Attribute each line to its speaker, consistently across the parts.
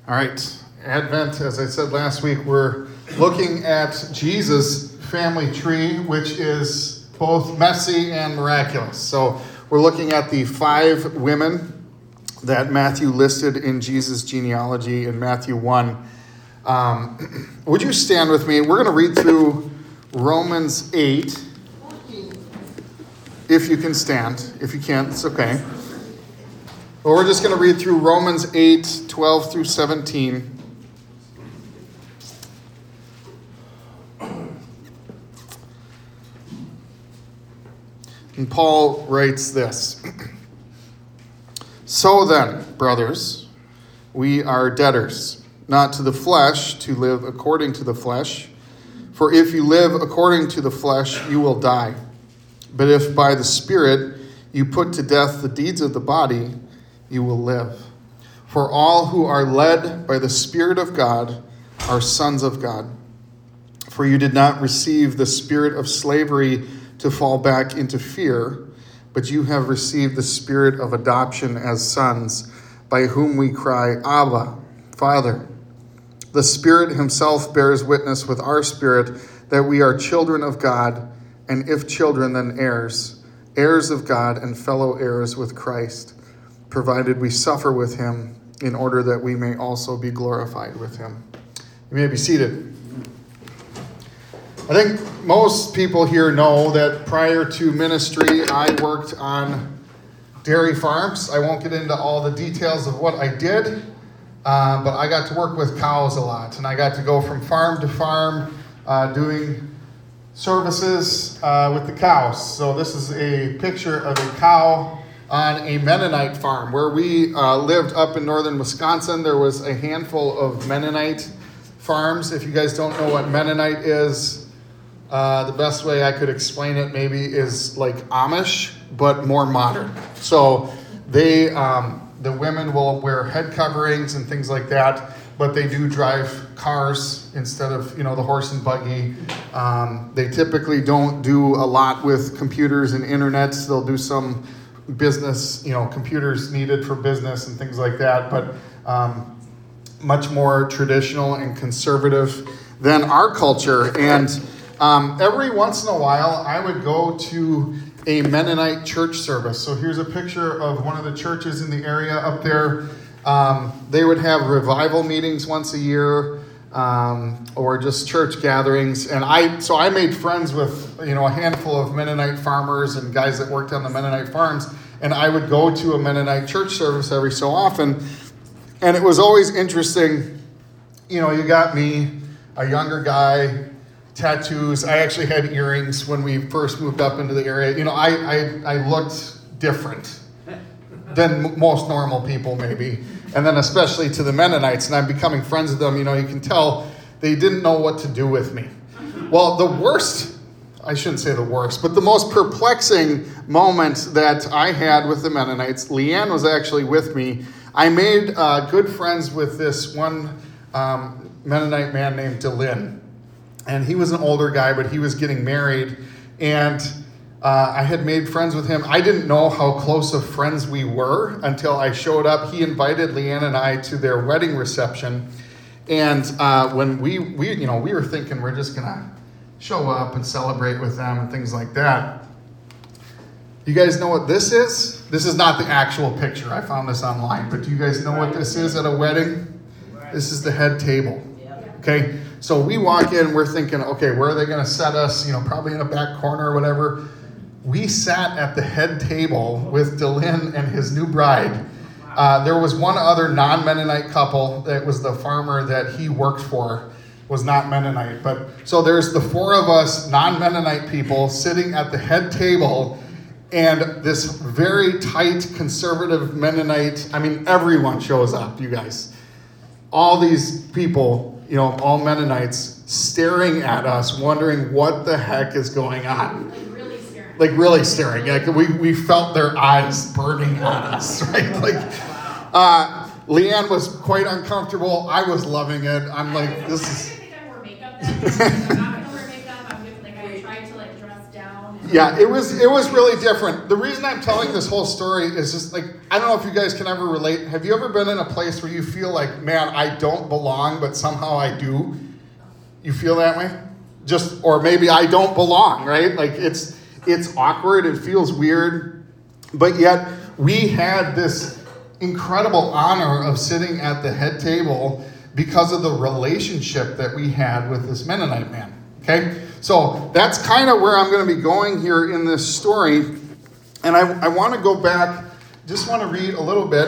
Speaker 1: All right, Advent, as I said last week, we're looking at Jesus' family tree, which is both messy and miraculous. So we're looking at the 5 women that Matthew listed in Jesus' genealogy in Matthew 1. Would you stand with me? We're going to read through Romans 8. If you can stand. If you can't, it's okay. But we're just going to read through Romans 8, 12 through 17. And Paul writes this. So then, brothers, we are debtors, not to the flesh, to live according to the flesh. For if you live according to the flesh, you will die. But if by the Spirit you put to death the deeds of the body, you will live. For all who are led by the Spirit of God are sons of God. For you did not receive the spirit of slavery to fall back into fear, but you have received the spirit of adoption as sons, by whom we cry, Abba, Father. The Spirit himself bears witness with our spirit that we are children of God, and if children, then heirs, heirs of God and fellow heirs with Christ, provided we suffer with him in order that we may also be glorified with him. You may be seated. I think most people here know that prior to ministry, I worked on dairy farms. I won't get into all the details of what I did, but I got to work with cows a lot, and I got to go from farm to farm doing services with the cows. So this is a picture of a cow on a Mennonite farm. Where we lived up in northern Wisconsin, there was a handful of Mennonite farms. If you guys don't know what Mennonite is, the best way I could explain it maybe is like Amish, but more modern. So they, the women will wear head coverings and things like that, but they do drive cars instead of, the horse and buggy. They typically don't do a lot with computers and internet. They'll do some business, computers needed for business and things like that, but much more traditional and conservative than our culture. And every once in a while, I would go to a Mennonite church service. So here's a picture of one of the churches in the area up there. They would have revival meetings once a year, or just church gatherings. And I made friends with, a handful of Mennonite farmers and guys that worked on the Mennonite farms. And I would go to a Mennonite church service every so often. And it was always interesting. You got me, a younger guy, tattoos. I actually had earrings when we first moved up into the area. I looked different than most normal people maybe. And then especially to the Mennonites, and I'm becoming friends with them, you can tell they didn't know what to do with me. Well, I shouldn't say the worst, but the most perplexing moment that I had with the Mennonites, Leanne was actually with me. I made good friends with this one Mennonite man named Delin. And he was an older guy, but he was getting married. And I had made friends with him. I didn't know how close of friends we were until I showed up. He invited Leanne and I to their wedding reception. And when we were thinking we're just going to show up and celebrate with them and things like that. You guys know what this is? This is not the actual picture. I found this online. But do you guys know what this is at a wedding? This is the head table. Okay? So we walk in, we're thinking, okay, where are they going to set us? Probably in a back corner or whatever. We sat at the head table with Delin and his new bride. There was one other non-Mennonite couple that was the farmer that he worked for, was not Mennonite. But so there's the 4 of us non-Mennonite people sitting at the head table, and this very tight conservative Mennonite, everyone shows up, you guys. All these people, all Mennonites staring at us, wondering what the heck is going on. Like really staring. We felt their eyes burning on us, right? Leanne was quite uncomfortable. I was loving it. I'm like, this is...
Speaker 2: I wore makeup then. I'm not going to wear makeup. I tried to dress down.
Speaker 1: Yeah, it was really different. The reason I'm telling this whole story is just like, I don't know if you guys can ever relate. Have you ever been in a place where you feel like, man, I don't belong, but somehow I do? You feel that way? Or maybe I don't belong, right? Like it's awkward, it feels weird, but yet we had this incredible honor of sitting at the head table because of the relationship that we had with this Mennonite man, okay? So that's kind of where I'm going to be going here in this story. And I want to go back, just want to read a little bit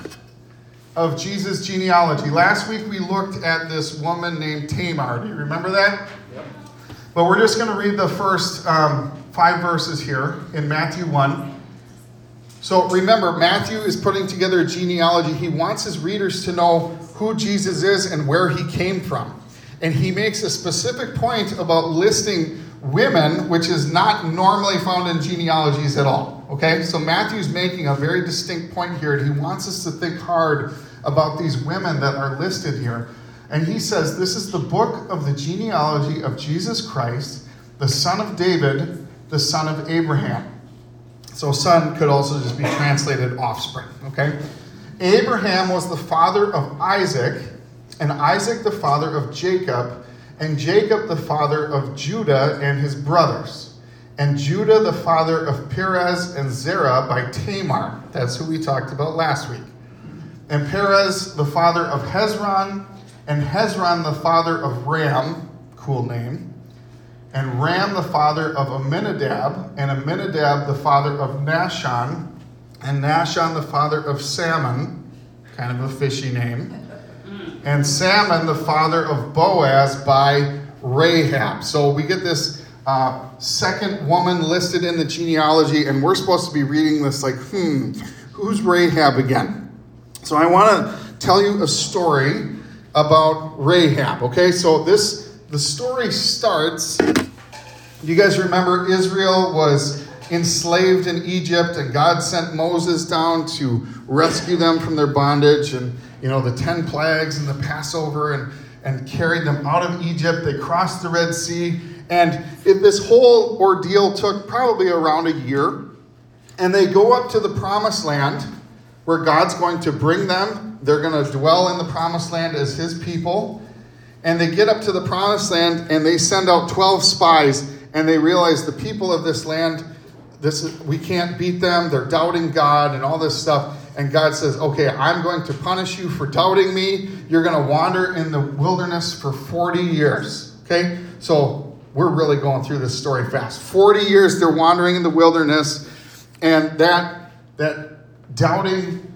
Speaker 1: of Jesus' genealogy. Last week we looked at this woman named Tamar. Do you remember that? Yep. But we're just going to read the first 5 verses here in Matthew 1. So remember, Matthew is putting together a genealogy. He wants his readers to know who Jesus is and where he came from. And he makes a specific point about listing women, which is not normally found in genealogies at all. Okay? So Matthew's making a very distinct point here, and he wants us to think hard about these women that are listed here. And he says, this is the book of the genealogy of Jesus Christ, the son of David, the son of Abraham. So son could also just be translated offspring. Okay? Abraham was the father of Isaac, and Isaac the father of Jacob, and Jacob the father of Judah and his brothers, and Judah the father of Perez and Zerah by Tamar. That's who we talked about last week. And Perez the father of Hezron, and Hezron the father of Ram, cool name, and Ram the father of Amminadab, and Amminadab the father of Nahshon, and Nahshon the father of Salmon, kind of a fishy name, and Salmon the father of Boaz by Rahab. So we get this second woman listed in the genealogy, and we're supposed to be reading this like, who's Rahab again? So I want to tell you a story about Rahab, okay? So the story starts, you guys remember Israel was enslaved in Egypt, and God sent Moses down to rescue them from their bondage, and the 10 plagues and the Passover, and carried them out of Egypt. They crossed the Red Sea, and this whole ordeal took probably around a year, and they go up to the Promised Land where God's going to bring them. They're going to dwell in the Promised Land as his people, and they get up to the Promised Land, and they send out 12 spies, and they realize the people of this land, we can't beat them, they're doubting God and all this stuff. And God says, okay, I'm going to punish you for doubting me. You're going to wander in the wilderness for 40 years. Okay? So we're really going through this story fast. 40 years they're wandering in the wilderness. And that doubting,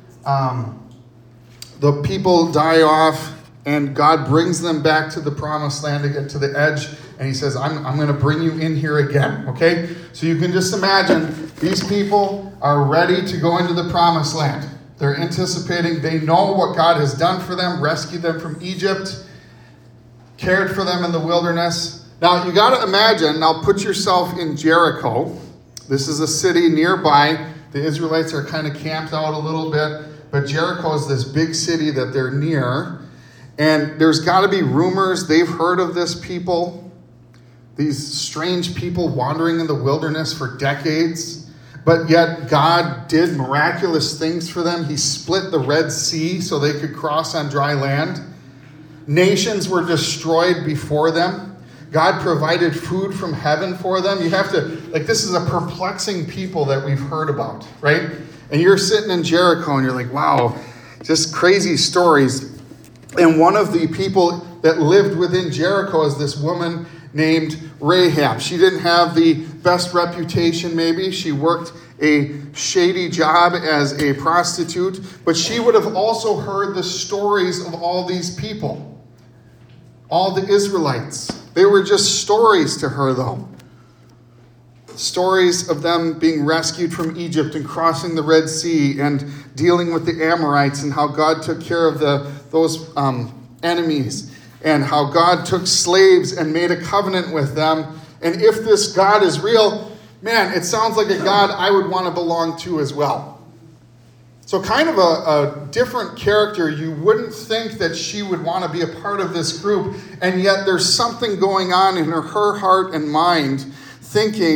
Speaker 1: the people die off. And God brings them back to the Promised Land to get to the edge. And he says, I'm going to bring you in here again. Okay? So you can just imagine these people are ready to go into the Promised Land. They're anticipating, they know what God has done for them, rescued them from Egypt, cared for them in the wilderness. Now, you got to imagine, now put yourself in Jericho. This is a city nearby. The Israelites are kind of camped out a little bit, but Jericho is this big city that they're near. And there's got to be rumors they've heard of this people, these strange people wandering in the wilderness for decades. But yet God did miraculous things for them. He split the Red Sea so they could cross on dry land. Nations were destroyed before them. God provided food from heaven for them. You have to, this is a perplexing people that we've heard about, right? And you're sitting in Jericho and you're like, wow, just crazy stories. And one of the people that lived within Jericho is this woman named Rahab. She didn't have the best reputation, maybe. She worked a shady job as a prostitute, but she would have also heard the stories of all these people, all the Israelites. They were just stories to her, though. Stories of them being rescued from Egypt and crossing the Red Sea and dealing with the Amorites and how God took care of those enemies, and how God took slaves and made a covenant with them. And if this God is real, man, it sounds like a God I would want to belong to as well. So kind of a different character. You wouldn't think that she would want to be a part of this group, and yet there's something going on in her heart and mind thinking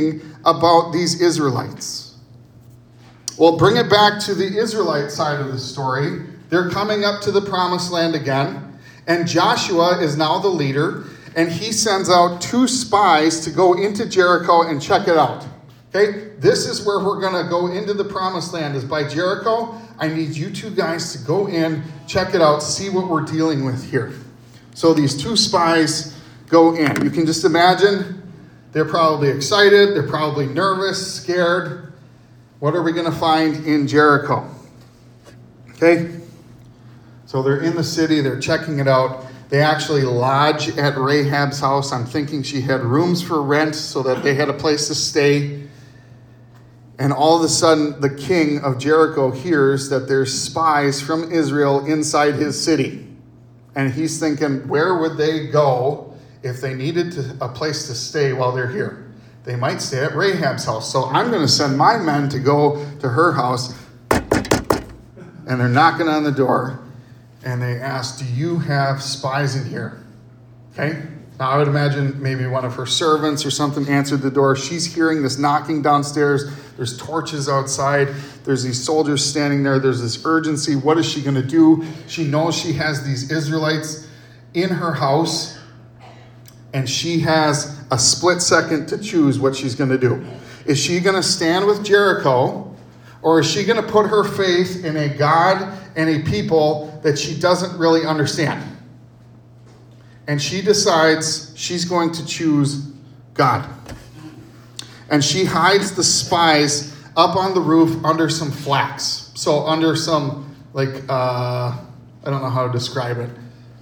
Speaker 1: about these Israelites? Well, bring it back to the Israelite side of the story. They're coming up to the promised land again, and Joshua is now the leader, and he sends out 2 spies to go into Jericho and check it out. Okay, this is where we're going to go into the promised land, is by Jericho. I need you 2 guys to go in, check it out, see what we're dealing with here. So these 2 spies go in. You can just imagine, they're probably excited, they're probably nervous, scared. What are we going to find in Jericho? Okay, so they're in the city, they're checking it out. They actually lodge at Rahab's house. I'm thinking she had rooms for rent so that they had a place to stay. And all of a sudden, the king of Jericho hears that there's spies from Israel inside his city. And he's thinking, where would they go if they needed a place to stay while they're here? They might stay at Rahab's house. So I'm going to send my men to go to her house. And they're knocking on the door. And they ask, do you have spies in here? Okay. Now, I would imagine maybe one of her servants or something answered the door. She's hearing this knocking downstairs. There's torches outside. There's these soldiers standing there. There's this urgency. What is she going to do? She knows she has these Israelites in her house, and she has a split second to choose what she's going to do. Is she going to stand with Jericho, or is she going to put her faith in a God and a people that she doesn't really understand? And she decides she's going to choose God. And she hides the spies up on the roof under some flax. So under some, I don't know how to describe it.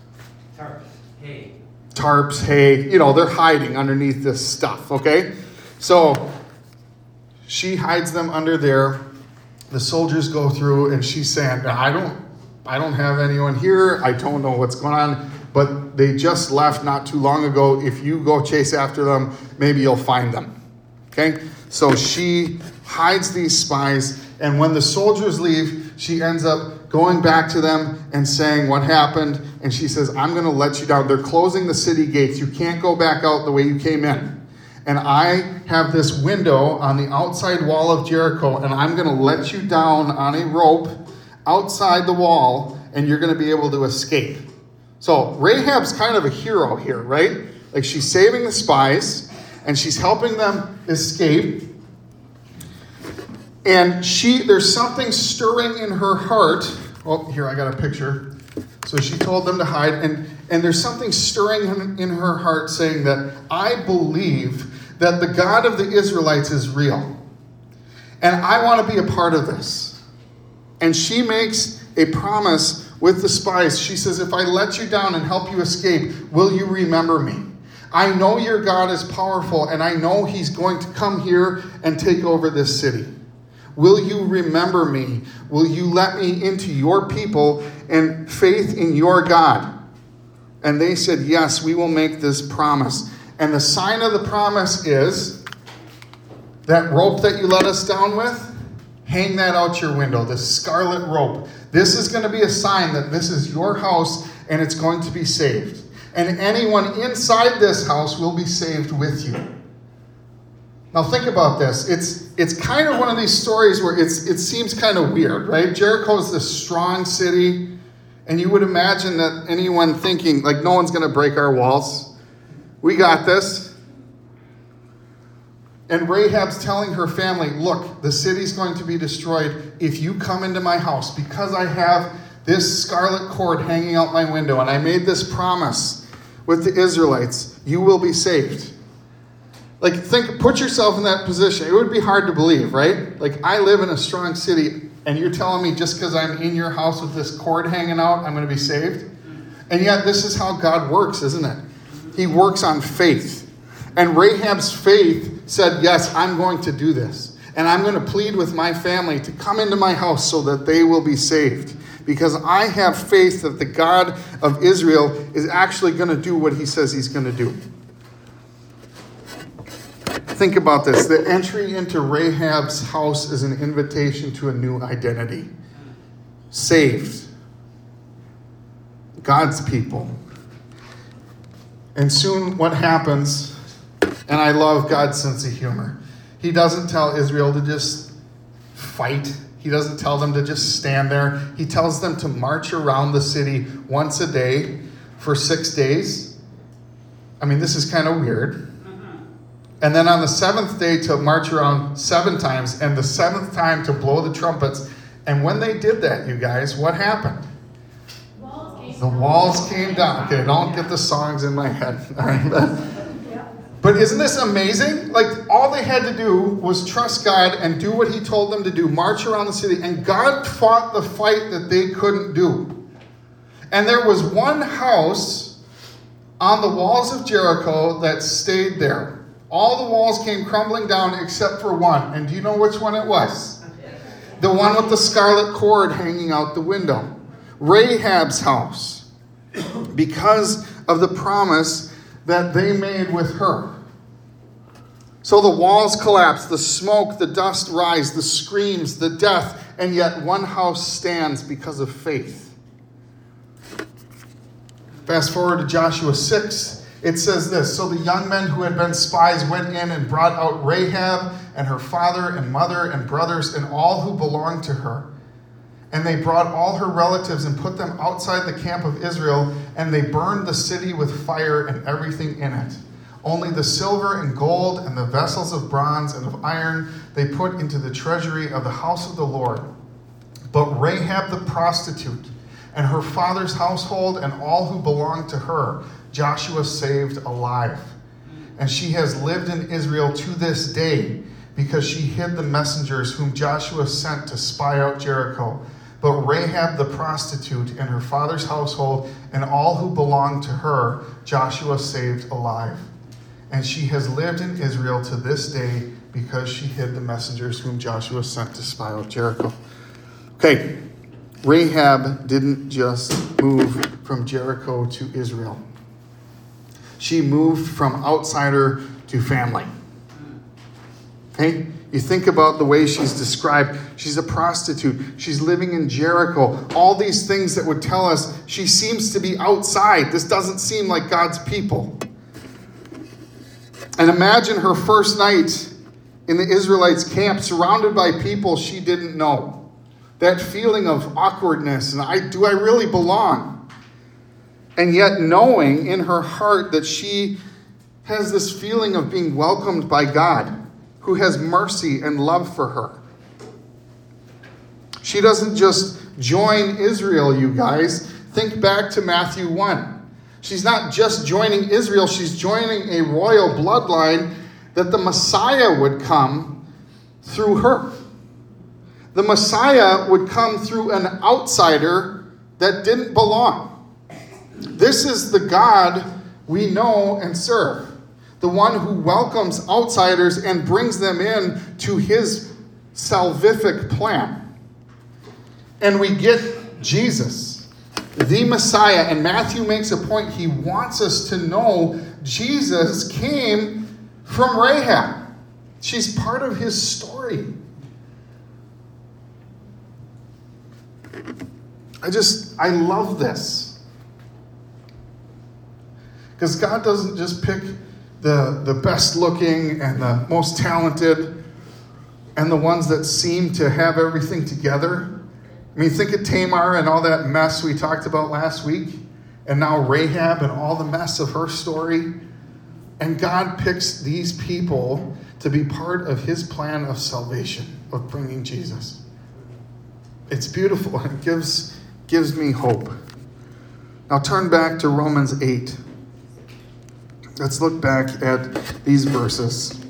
Speaker 1: Tarps, hay. They're hiding underneath this stuff, okay? So she hides them under there. The soldiers go through, and she's saying, I don't have anyone here. I don't know what's going on. But they just left not too long ago. If you go chase after them, maybe you'll find them. Okay? So she hides these spies. And when the soldiers leave, she ends up going back to them and saying what happened. And she says, I'm going to let you down. They're closing the city gates. You can't go back out the way you came in. And I have this window on the outside wall of Jericho. And I'm going to let you down on a rope outside the wall. And you're going to be able to escape. So Rahab's kind of a hero here, right? Like, she's saving the spies, and she's helping them escape. And there's something stirring in her heart. Oh, here, I got a picture. So she told them to hide, and there's something stirring in her heart saying that I believe that the God of the Israelites is real. And I want to be a part of this. And she makes a promise with the spies. She says, if I let you down and help you escape, will you remember me? I know your God is powerful, and I know he's going to come here and take over this city. Will you remember me? Will you let me into your people and faith in your God? And they said, yes, we will make this promise. And the sign of the promise is that rope that you let us down with, hang that out your window, this scarlet rope. This is going to be a sign that this is your house and it's going to be saved. And anyone inside this house will be saved with you. Now think about this. It's kind of one of these stories where it seems kind of weird, right? Jericho is this strong city, and you would imagine that anyone thinking, like, no one's going to break our walls. We got this. And Rahab's telling her family, look, the city's going to be destroyed if you come into my house, because I have this scarlet cord hanging out my window, and I made this promise with the Israelites, you will be saved. Like, put yourself in that position. It would be hard to believe, right? Like, I live in a strong city, and you're telling me just because I'm in your house with this cord hanging out, I'm going to be saved? And yet, this is how God works, isn't it? He works on faith. And Rahab's faith said, yes, I'm going to do this. And I'm going to plead with my family to come into my house so that they will be saved. Because I have faith that the God of Israel is actually going to do what he says he's going to do. Think about this. The entry into Rahab's house is an invitation to a new identity. Saved. God's people. And soon what happens, and I love God's sense of humor, He doesn't tell Israel to just fight. He doesn't tell them to just stand there. He tells them to march around the city once a day for 6 days. I mean, this is kind of weird. And then on the 7th day to march around 7 times, and the 7th time to blow the trumpets. And when they did that, you guys, what happened? The walls came down. Okay, don't get the songs in my head. All right, but isn't this amazing? Like, all they had to do was trust God and do what he told them to do, march around the city, and God fought the fight that they couldn't do. And there was one house on the walls of Jericho that stayed there. All the walls came crumbling down except for one. And do you know which one it was? The one with the scarlet cord hanging out the window. Rahab's house. Because of the promise that they made with her. So the walls collapse, the smoke, the dust rise, the screams, the death, and yet one house stands because of faith. Fast forward to Joshua 6, it says this: So the young men who had been spies went in and brought out Rahab and her father and mother and brothers and all who belonged to her. And they brought all her relatives and put them outside the camp of Israel, and they burned the city with fire and everything in it. Only the silver and gold and the vessels of bronze and of iron they put into the treasury of the house of the Lord. But Rahab the prostitute and her father's household and all who belonged to her, Joshua saved alive. And she has lived in Israel to this day, because she hid the messengers whom Joshua sent to spy out Jericho. But Rahab the prostitute and her father's household and all who belonged to her, Joshua saved alive. And she has lived in Israel to this day, because she hid the messengers whom Joshua sent to spy out Jericho. Okay, Rahab didn't just move from Jericho to Israel. She moved from outsider to family. Okay? You think about the way she's described. She's a prostitute. She's living in Jericho. All these things that would tell us she seems to be outside. This doesn't seem like God's people. And imagine her first night in the Israelites' camp, surrounded by people she didn't know. That feeling of awkwardness, and do I really belong? And yet knowing in her heart that she has this feeling of being welcomed by God, who has mercy and love for her. She doesn't just join Israel, you guys. Think back to Matthew 1. She's not just joining Israel, she's joining a royal bloodline that the Messiah would come through her. The Messiah would come through an outsider that didn't belong. This is the God we know and serve. The one who welcomes outsiders and brings them in to his salvific plan. And we get Jesus, the Messiah. And Matthew makes a point. He wants us to know Jesus came from Rahab. She's part of his story. I love this. Because God doesn't just pick the best looking and the most talented and the ones that seem to have everything together. I mean, think of Tamar and all that mess we talked about last week, and now Rahab and all the mess of her story. And God picks these people to be part of his plan of salvation, of bringing Jesus. It's beautiful. It gives me hope. Now turn back to Romans 8. Let's look back at these verses.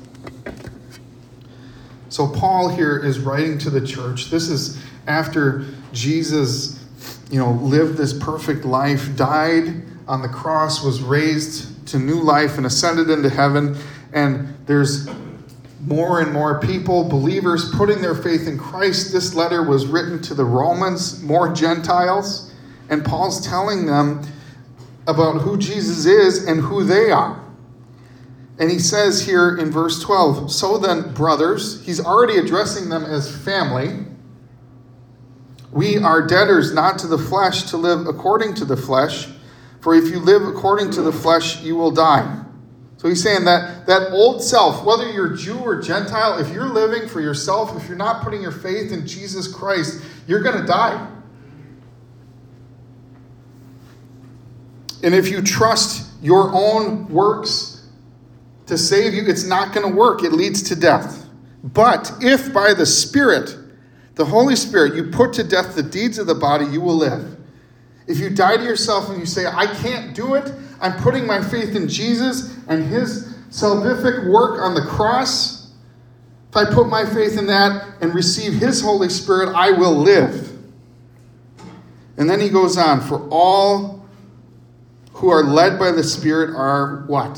Speaker 1: So Paul here is writing to the church. This is after Jesus, lived this perfect life, died on the cross, was raised to new life and ascended into heaven. And there's more and more people, believers, putting their faith in Christ. This letter was written to the Romans, more Gentiles. And Paul's telling them about who Jesus is and who they are. And he says here in verse 12, so then, brothers, he's already addressing them as family. We are debtors not to the flesh to live according to the flesh. For if you live according to the flesh, you will die. So So he's saying that old self, whether you're Jew or Gentile, if you're living for yourself, if you're not putting your faith in Jesus Christ, you're going to die. And if you trust your own works to save you, it's not going to work. It leads to death. But if by the Spirit, the Holy Spirit, you put to death the deeds of the body, you will live. If you die to yourself and you say, I can't do it, I'm putting my faith in Jesus and his salvific work on the cross. If I put my faith in that and receive his Holy Spirit, I will live. And then he goes on, for all who are led by the Spirit are what?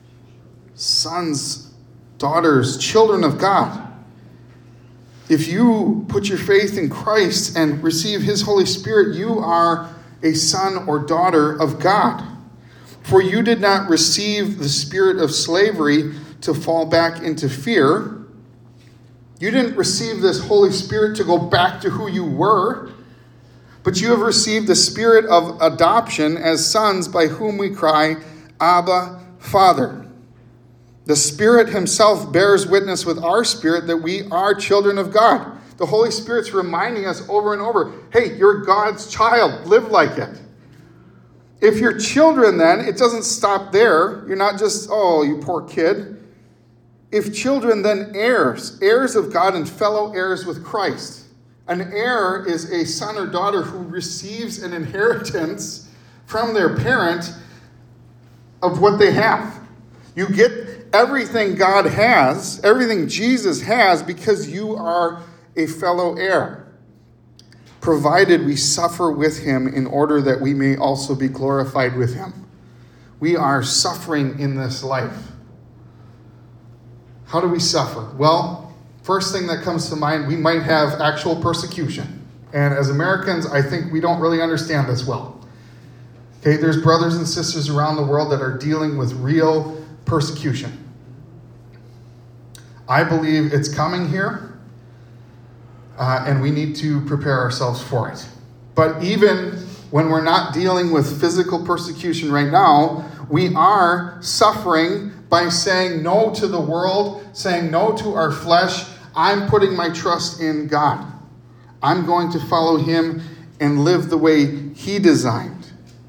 Speaker 1: Sons, daughters, children of God. If you put your faith in Christ and receive his Holy Spirit, you are a son or daughter of God. For you did not receive the spirit of slavery to fall back into fear. You didn't receive this Holy Spirit to go back to who you were, but you have received the spirit of adoption as sons, by whom we cry, Abba, Father. The Spirit himself bears witness with our spirit that we are children of God. The Holy Spirit's reminding us over and over, hey, you're God's child. Live like it. If you're children, then it doesn't stop there. You're not just, oh, you poor kid. If children, then heirs, heirs of God and fellow heirs with Christ. An heir is a son or daughter who receives an inheritance from their parent of what they have. You get everything God has, everything Jesus has, because you are a fellow heir, provided we suffer with him in order that we may also be glorified with him. We are suffering in this life. How do we suffer? Well, first thing that comes to mind, we might have actual persecution. And as Americans, I think we don't really understand this well. Okay, there's brothers and sisters around the world that are dealing with real persecution. I believe it's coming here. And we need to prepare ourselves for it. But even when we're not dealing with physical persecution right now, we are suffering by saying no to the world, saying no to our flesh. I'm putting my trust in God. I'm going to follow him and live the way he designed.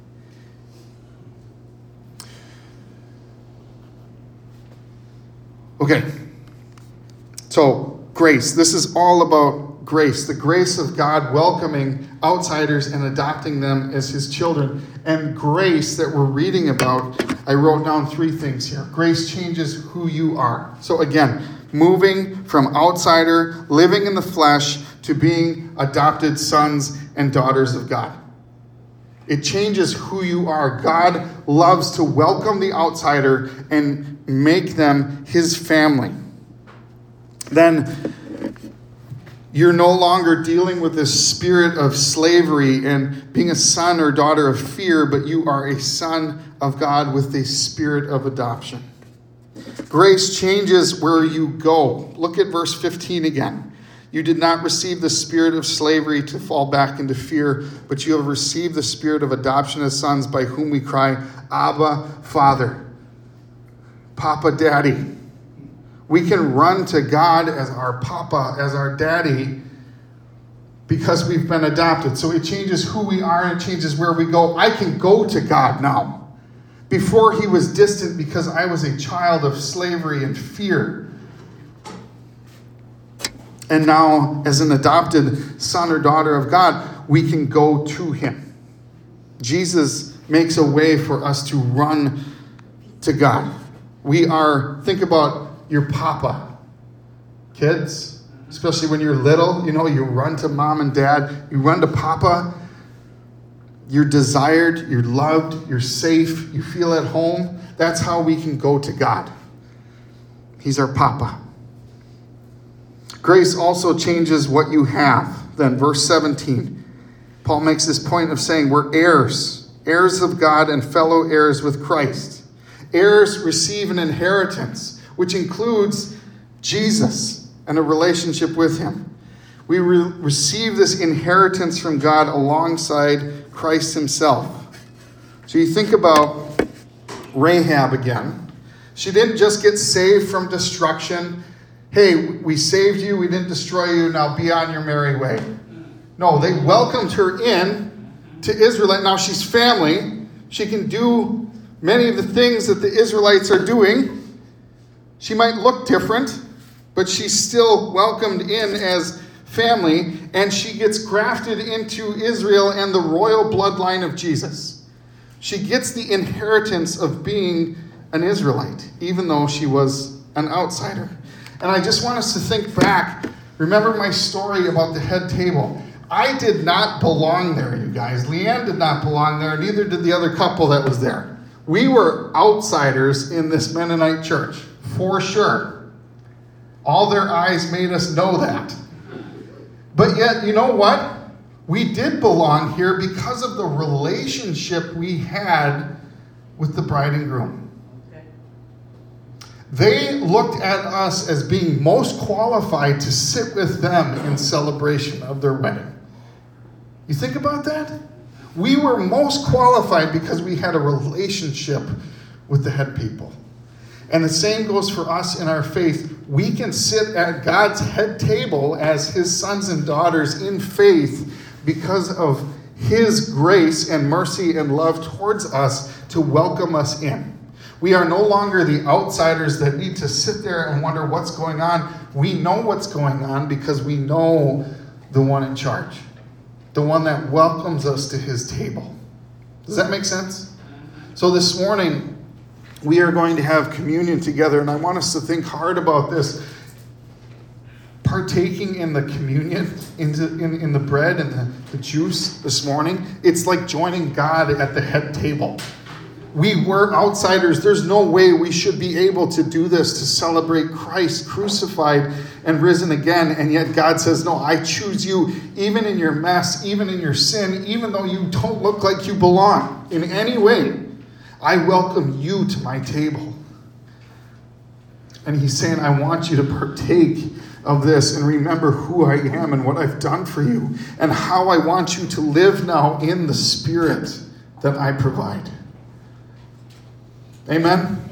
Speaker 1: Okay. So, grace. This is all about grace, the grace of God welcoming outsiders and adopting them as his children. And grace that we're reading about, I wrote down 3 things here. Grace changes who you are. So again, moving from outsider, living in the flesh, to being adopted sons and daughters of God. It changes who you are. God loves to welcome the outsider and make them his family. Then you're no longer dealing with this spirit of slavery and being a son or daughter of fear, but you are a son of God with a spirit of adoption. Grace changes where you go. Look at verse 15 again. You did not receive the spirit of slavery to fall back into fear, but you have received the spirit of adoption as sons, by whom we cry, Abba, Father. Papa, Daddy. We can run to God as our Papa, as our Daddy, because we've been adopted. So it changes who we are and it changes where we go. I can go to God now. Before he was distant because I was a child of slavery and fear. And now, as an adopted son or daughter of God, we can go to him. Jesus makes a way for us to run to God. Think about your papa. Kids, especially when you're little, you run to mom and dad. You run to papa. You're desired, you're loved, you're safe, you feel at home. That's how we can go to God. He's our papa. Grace also changes what you have. Then verse 17, Paul makes this point of saying we're heirs, heirs of God and fellow heirs with Christ. Heirs receive an inheritance, which includes Jesus and a relationship with him. We receive this inheritance from God alongside Christ himself. So you think about Rahab again. She didn't just get saved from destruction. Hey, we saved you, we didn't destroy you, now be on your merry way. No, they welcomed her in to Israelite. Now she's family. She can do many of the things that the Israelites are doing. She might look different, but she's still welcomed in as family, and she gets grafted into Israel and the royal bloodline of Jesus. She gets the inheritance of being an Israelite, even though she was an outsider. And I just want us to think back. Remember my story about the head table. I did not belong there, you guys. Leanne did not belong there, neither did the other couple that was there. We were outsiders in this Mennonite church, for sure. All their eyes made us know that. But yet, you know what? We did belong here because of the relationship we had with the bride and groom. They looked at us as being most qualified to sit with them in celebration of their wedding. You think about that? We were most qualified because we had a relationship with the head people. And the same goes for us in our faith. We can sit at God's head table as his sons and daughters in faith because of his grace and mercy and love towards us to welcome us in. We are no longer the outsiders that need to sit there and wonder what's going on. We know what's going on because we know the one in charge, the one that welcomes us to his table. Does that make sense? So this morning, we are going to have communion together, and I want us to think hard about this. Partaking in the communion, in the bread and the juice this morning, it's like joining God at the head table. We were outsiders. There's no way we should be able to do this, to celebrate Christ crucified and risen again. And yet God says, no, I choose you even in your mess, even in your sin, even though you don't look like you belong in any way. I welcome you to my table. And he's saying, I want you to partake of this and remember who I am and what I've done for you and how I want you to live now in the Spirit that I provide. Amen?